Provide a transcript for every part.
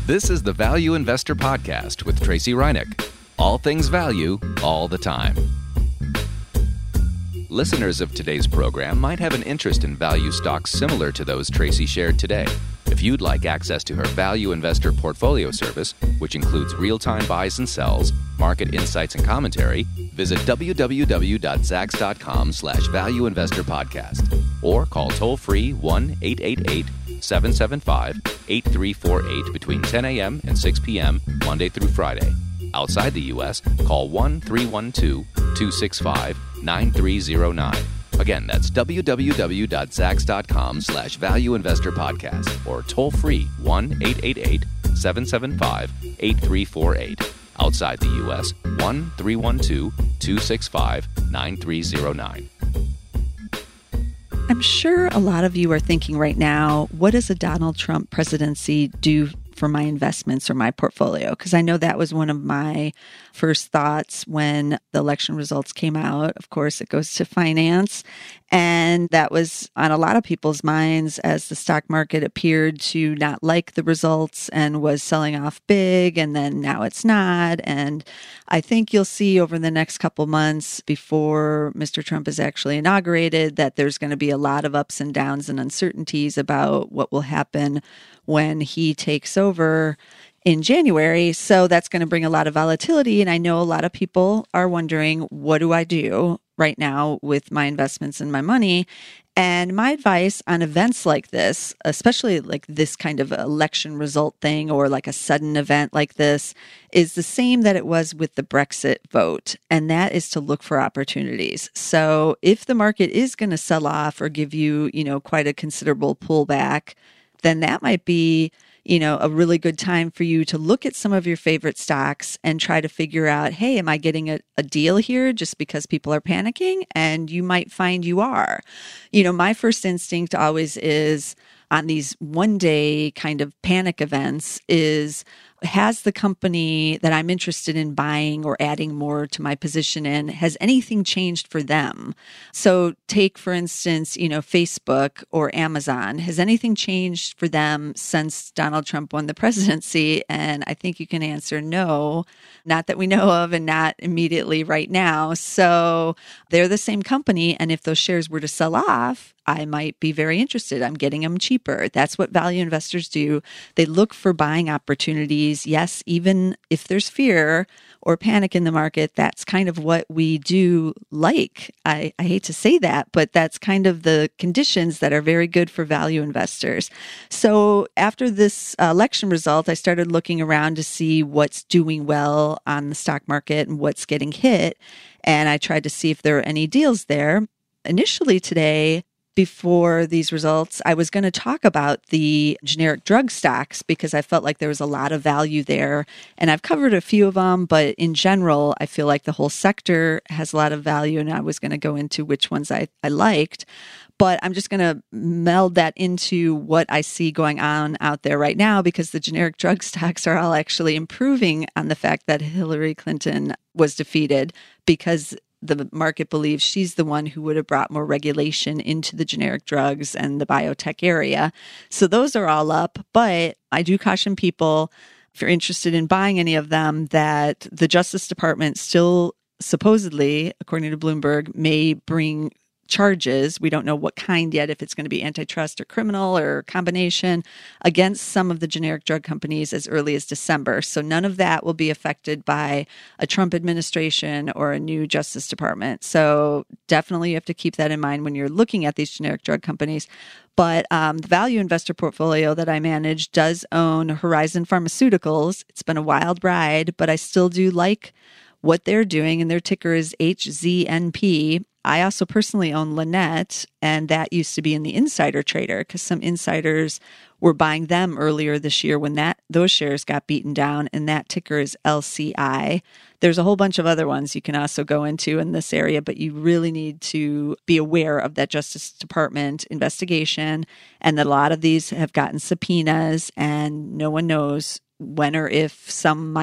This is the Value Investor Podcast with Tracy Reinick. All things value, all the time. Listeners of today's program might have an interest in value stocks similar to those Tracy shared today. If you'd like access to her Value Investor Portfolio service, which includes real-time buys and sells, market insights and commentary, visit www.zacks.com/Value Investor Podcast or call toll-free 1-888-775-8348 between 10 a.m. and 6 p.m. Monday through Friday. Outside the U.S., call 1-312-265-9309. Again, that's www.zacks.com/Value Investor Podcast or toll free 1-888-775-8348. Outside the U.S., 1-312-265-9309. I'm sure a lot of you are thinking right now, what does a Donald Trump presidency do for my investments or my portfolio? Because I know that was one of my first thoughts when the election results came out. Of course, it goes to finance. And that was on a lot of people's minds as the stock market appeared to not like the results and was selling off big. And then now it's not. And I think you'll see over the next couple months before Mr. Trump is actually inaugurated that there's going to be a lot of ups and downs and uncertainties about what will happen when he takes over in January. So that's going to bring a lot of volatility. And I know a lot of people are wondering, what do I do right now with my investments and my money? And my advice on events like this, especially like this kind of election result thing or like a sudden event like this, is the same that it was with the Brexit vote. And that is to look for opportunities. So if the market is going to sell off or give you, quite a considerable pullback, then that might be a really good time for you to look at some of your favorite stocks and try to figure out, hey, am I getting a deal here just because people are panicking? And you might find you are. My first instinct always is on these one-day kind of panic events is, has the company that I'm interested in buying or adding more to my position in, has anything changed for them? So take, for instance, Facebook or Amazon. Has anything changed for them since Donald Trump won the presidency? And I think you can answer no, not that we know of and not immediately right now. So they're the same company. And if those shares were to sell off, I might be very interested. I'm getting them cheaper. That's what value investors do. They look for buying opportunities. Yes, even if there's fear or panic in the market, that's kind of what we do like. I hate to say that, but that's kind of the conditions that are very good for value investors. So after this election result, I started looking around to see what's doing well on the stock market and what's getting hit. And I tried to see if there were any deals there. Initially today, before these results, I was going to talk about the generic drug stocks because I felt like there was a lot of value there. And I've covered a few of them, but in general, I feel like the whole sector has a lot of value. And I was going to go into which ones I liked. But I'm just going to meld that into what I see going on out there right now because the generic drug stocks are all actually improving on the fact that Hillary Clinton was defeated because the market believes she's the one who would have brought more regulation into the generic drugs and the biotech area. So those are all up. But I do caution people, if you're interested in buying any of them, that the Justice Department still supposedly, according to Bloomberg, may bring charges. We don't know what kind yet, if it's going to be antitrust or criminal or a combination, against some of the generic drug companies as early as December. So none of that will be affected by a Trump administration or a new Justice Department. So definitely you have to keep that in mind when you're looking at these generic drug companies. But the value investor portfolio that I manage does own Horizon Pharmaceuticals. It's been a wild ride, but I still do like what they're doing, and their ticker is HZNP. I also personally own Lannett, and that used to be in the insider trader because some insiders were buying them earlier this year when those shares got beaten down, and that ticker is LCI. There's a whole bunch of other ones you can also go into in this area, but you really need to be aware of that Justice Department investigation and that a lot of these have gotten subpoenas, and no one knows when or if some might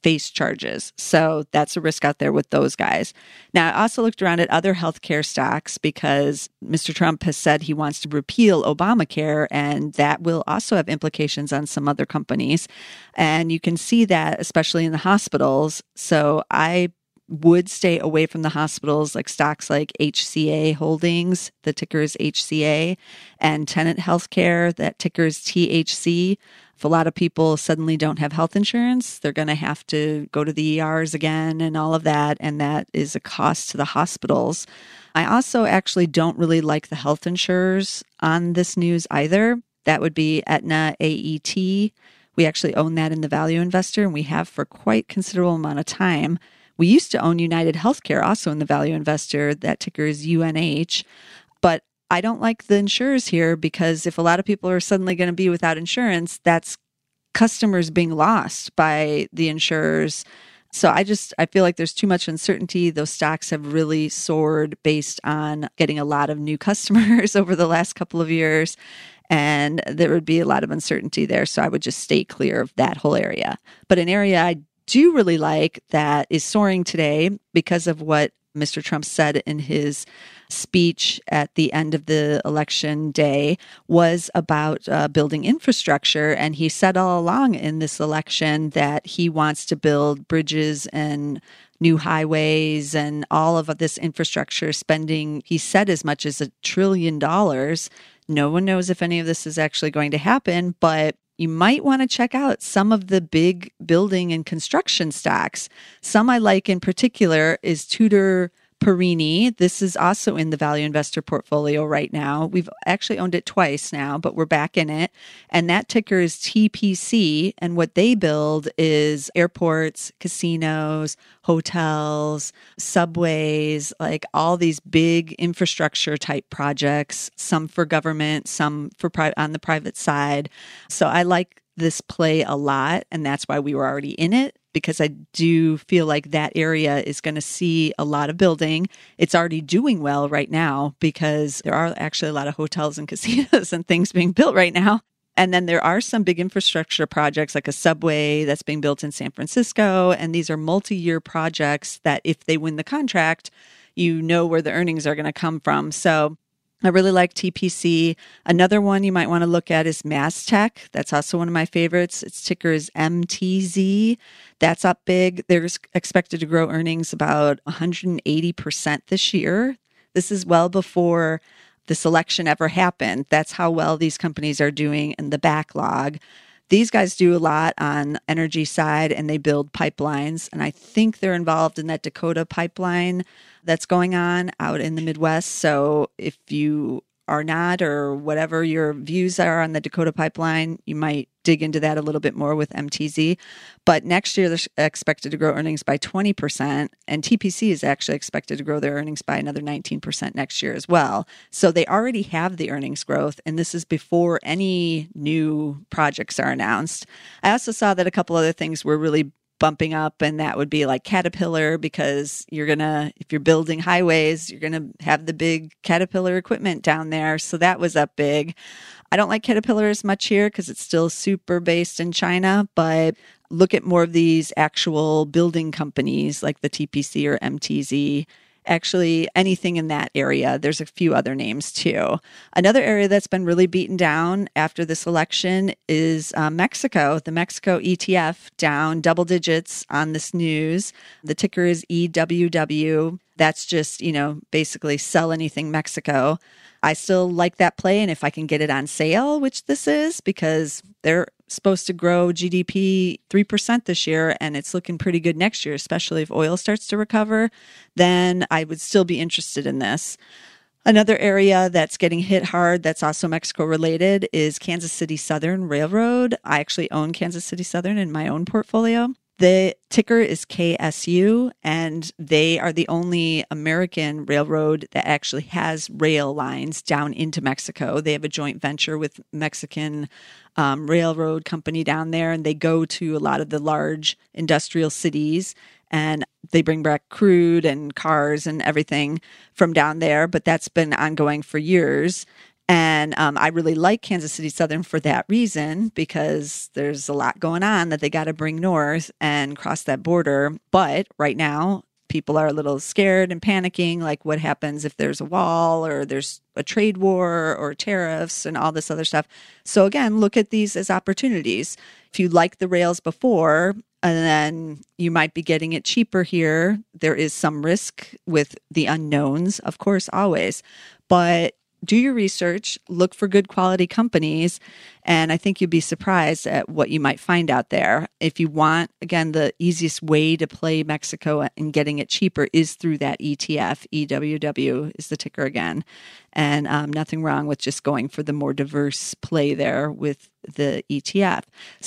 face charges. So that's a risk out there with those guys. Now, I also looked around at other healthcare stocks because Mr. Trump has said he wants to repeal Obamacare, and that will also have implications on some other companies. And you can see that, especially in the hospitals. So I would stay away from the hospitals, like stocks like HCA Holdings, the ticker is HCA, and Tenet Healthcare, that ticker is THC. If a lot of people suddenly don't have health insurance, they're going to have to go to the ERs again and all of that, and that is a cost to the hospitals. I also actually don't really like the health insurers on this news either. That would be Aetna, AET. We actually own that in the Value Investor, and we have for quite considerable amount of time. We used to own United Healthcare also in the Value Investor. That ticker is UNH. But I don't like the insurers here because if a lot of people are suddenly going to be without insurance, that's customers being lost by the insurers. So I feel like there's too much uncertainty. Those stocks have really soared based on getting a lot of new customers over the last couple of years. And there would be a lot of uncertainty there. So I would just stay clear of that whole area. But an area I do really like that is soaring today because of what Mr. Trump said in his speech at the end of the election day was about building infrastructure. And he said all along in this election that he wants to build bridges and new highways and all of this infrastructure spending. He said as much as $1 trillion. No one knows if any of this is actually going to happen, but you might want to check out some of the big building and construction stocks. Some I like in particular is Tudor Perini. This is also in the Value Investor portfolio right now. We've actually owned it twice now, but we're back in it. And that ticker is TPC. And what they build is airports, casinos, hotels, subways, like all these big infrastructure type projects, some for government, some for on the private side. So I like this play a lot, and that's why we were already in it, because I do feel like that area is going to see a lot of building. It's already doing well right now because there are actually a lot of hotels and casinos and things being built right now. And then there are some big infrastructure projects like a subway that's being built in San Francisco. And these are multi-year projects that if they win the contract, you know where the earnings are going to come from. So I really like TPC. Another one you might want to look at is Mastech. That's also one of my favorites. Its ticker is MTZ. That's up big. They're expected to grow earnings about 180% this year. This is well before this election ever happened. That's how well these companies are doing in the backlog. These guys do a lot on energy side and they build pipelines. And I think they're involved in that Dakota pipeline that's going on out in the Midwest. So if you are not, or whatever your views are on the Dakota pipeline, you might dig into that a little bit more with MTZ. But next year, they're expected to grow earnings by 20%. And TPC is actually expected to grow their earnings by another 19% next year as well. So they already have the earnings growth. And this is before any new projects are announced. I also saw that a couple other things were really bumping up, and that would be like Caterpillar, because if you're building highways, you're gonna have the big Caterpillar equipment down there. So that was up big. I don't like Caterpillar as much here because it's still super based in China, but look at more of these actual building companies like the TPC or MTZ. Actually, anything in that area. There's a few other names too. Another area that's been really beaten down after this election is Mexico. The Mexico ETF down double digits on this news. The ticker is EWW. That's just, basically sell anything Mexico. I still like that play, and if I can get it on sale, which this is, because they're supposed to grow GDP 3% this year, and it's looking pretty good next year, especially if oil starts to recover, then I would still be interested in this. Another area that's getting hit hard that's also Mexico related is Kansas City Southern Railroad. I actually own Kansas City Southern in my own portfolio. The ticker is KSU, and they are the only American railroad that actually has rail lines down into Mexico. They have a joint venture with Mexican railroad company down there, and they go to a lot of the large industrial cities, and they bring back crude and cars and everything from down there. But that's been ongoing for years. And I really like Kansas City Southern for that reason, because there's a lot going on that they got to bring north and cross that border. But right now, people are a little scared and panicking, like what happens if there's a wall or there's a trade war or tariffs and all this other stuff. So again, look at these as opportunities. If you like the rails before, and then you might be getting it cheaper here, there is some risk with the unknowns, of course, always. But do your research, look for good quality companies, and I think you'd be surprised at what you might find out there. If you want, again, the easiest way to play Mexico and getting it cheaper is through that ETF. EWW is the ticker again. And nothing wrong with just going for the more diverse play there with the ETF.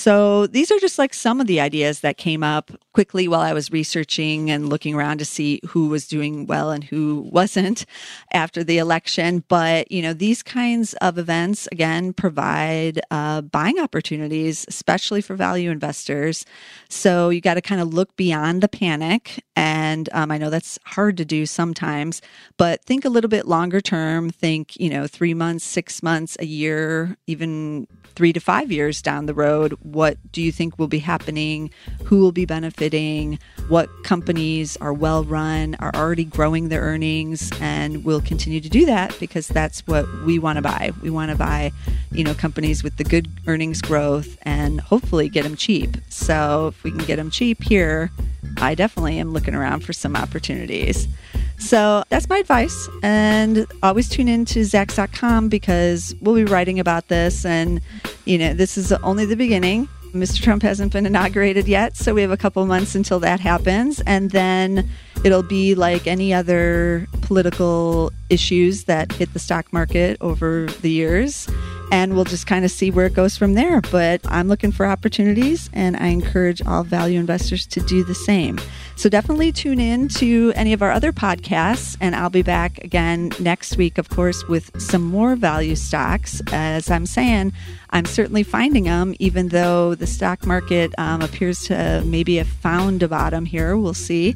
So these are just like some of the ideas that came up quickly while I was researching and looking around to see who was doing well and who wasn't after the election. But, these kinds of events, again, provide buying opportunities, especially for value investors. So you got to kind of look beyond the panic. And I know that's hard to do sometimes, but think a little bit longer term. Think, 3 months, 6 months, a year, even 3 to 5 years down the road. What do you think will be happening? Who will be benefiting? What companies are well run, are already growing their earnings, and will continue to do that because that's what we want to buy. We want to buy, companies with the good earnings growth and hopefully get them cheap. So if we can get them cheap here, I definitely am looking around for some opportunities. So that's my advice. And always tune in to Zacks.com because we'll be writing about this. And, this is only the beginning. Mr. Trump hasn't been inaugurated yet, so we have a couple months until that happens. And then it'll be like any other political issues that hit the stock market over the years. And we'll just kind of see where it goes from there. But I'm looking for opportunities, and I encourage all value investors to do the same. So definitely tune in to any of our other podcasts, and I'll be back again next week, of course, with some more value stocks. As I'm saying, I'm certainly finding them, even though the stock market appears to maybe have found a bottom here. We'll see.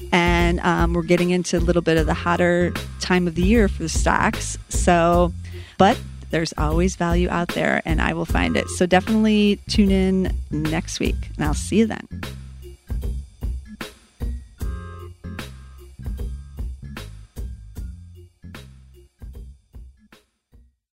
And we're getting into a little bit of the hotter time of the year for the stocks. But there's always value out there, and I will find it. So definitely tune in next week, and I'll see you then.